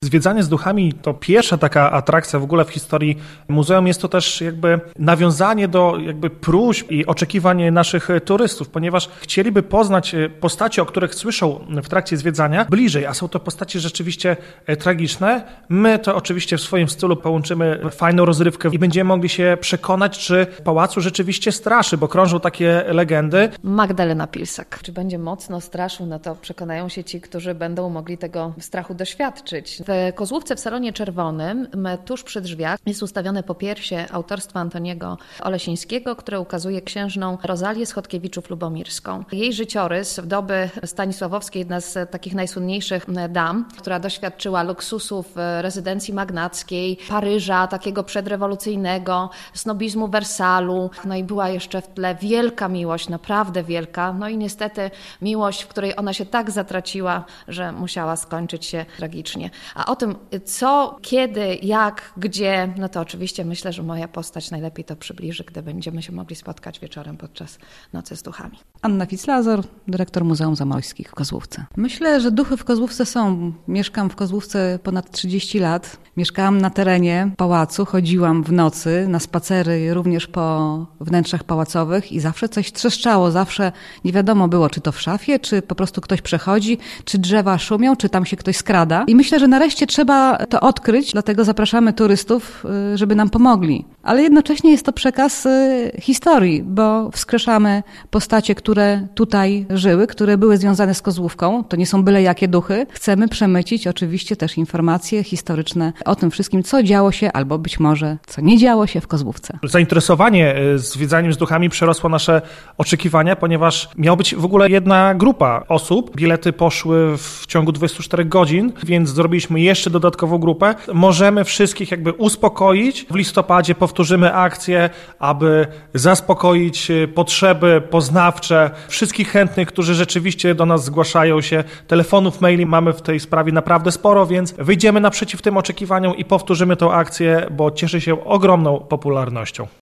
Zwiedzanie z duchami to pierwsza taka atrakcja w ogóle w historii muzeum. Jest to też jakby nawiązanie do jakby próśb i oczekiwań naszych turystów, ponieważ chcieliby poznać postacie, o których słyszą w trakcie zwiedzania bliżej, a są to postacie rzeczywiście tragiczne. My to oczywiście w swoim stylu połączymy fajną rozrywkę i będziemy mogli się przekonać, czy w pałacu rzeczywiście straszy, bo krążą takie legendy. Magdalena Pilsak. Czy będzie mocno straszył, no to przekonają się ci, którzy będą mogli tego strachu doświadczyć. W Kozłówce w Salonie Czerwonym, tuż przy drzwiach, jest ustawione popiersie autorstwa Antoniego Olesińskiego, które ukazuje księżną Rozalię Schodkiewiczów-Lubomirską. Jej życiorys w doby stanisławowskiej, jedna z takich najsłynniejszych dam, która doświadczyła luksusów rezydencji magnackiej, Paryża takiego przedrewolucyjnego, snobizmu Wersalu, no i była jeszcze w tle wielka miłość, naprawdę wielka, no i niestety miłość, w której ona się tak zatraciła, że musiała skończyć się tragicznie. A o tym co, kiedy, jak, gdzie, no to oczywiście myślę, że moja postać najlepiej to przybliży, gdy będziemy się mogli spotkać wieczorem podczas Nocy z Duchami. Anna Fitzlazor, dyrektor Muzeum Zamojskich w Kozłówce. Myślę, że duchy w Kozłówce są. Mieszkam w Kozłówce ponad 30 lat. Mieszkałam na terenie pałacu, chodziłam w nocy na spacery również po wnętrzach pałacowych i zawsze coś trzeszczało, zawsze nie wiadomo było, czy to w szafie, czy po prostu ktoś przechodzi, czy drzewa szumią, czy tam się ktoś skrada. I myślę, że nareszcie trzeba to odkryć, dlatego zapraszamy turystów, żeby nam pomogli. Ale jednocześnie jest to przekaz historii, bo wskrzeszamy postacie, które tutaj żyły, które były związane z Kozłówką. To nie są byle jakie duchy. Chcemy przemycić oczywiście też informacje historyczne o tym wszystkim, co działo się, albo być może co nie działo się w Kozłówce. Zainteresowanie zwiedzaniem z duchami przerosło nasze oczekiwania, ponieważ miała być w ogóle jedna grupa osób. Bilety poszły w ciągu 24 godzin, więc zrobiliśmy jeszcze dodatkową grupę. Możemy wszystkich jakby uspokoić. W listopadzie powtórzymy akcję, aby zaspokoić potrzeby poznawcze wszystkich chętnych, którzy rzeczywiście do nas zgłaszają się. Telefonów, maili mamy w tej sprawie naprawdę sporo, więc wyjdziemy naprzeciw tym oczekiwaniom i powtórzymy tę akcję, bo cieszy się ogromną popularnością.